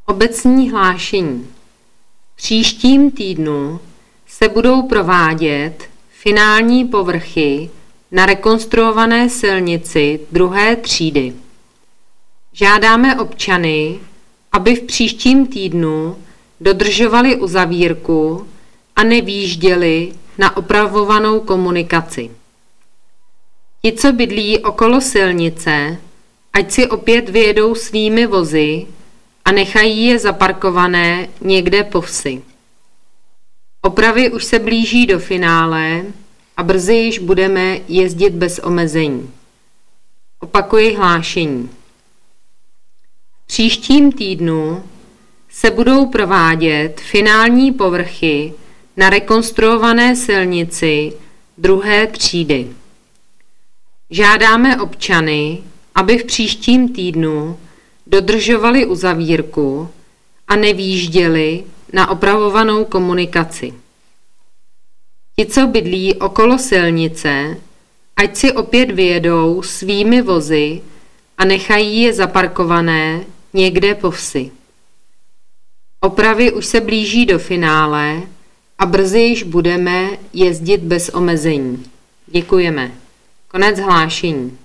Obecní hlášení. V příštím týdnu se budou provádět finální povrchy na rekonstruované silnici 2. třídy. Žádáme občany, aby v příštím týdnu dodržovali uzavírku a nevýjížděli na opravovanou komunikaci. Ti, co bydlí okolo silnice, ať si opět vyjedou svými vozy a nechají je zaparkované někde po vsi. Opravy už se blíží do finále a brzy již budeme jezdit bez omezení. Opakuji hlášení. V příštím týdnu se budou provádět finální povrchy na rekonstruované silnici 2. třídy. Žádáme občany, aby v příštím týdnu dodržovali uzavírku a nevýjížděli na opravovanou komunikaci. Ti, co bydlí okolo silnice, ať si opět vyjedou svými vozy a nechají je zaparkované někde po vsi. Opravy už se blíží do finále a brzy již budeme jezdit bez omezení. Děkujeme. Konec hlášení.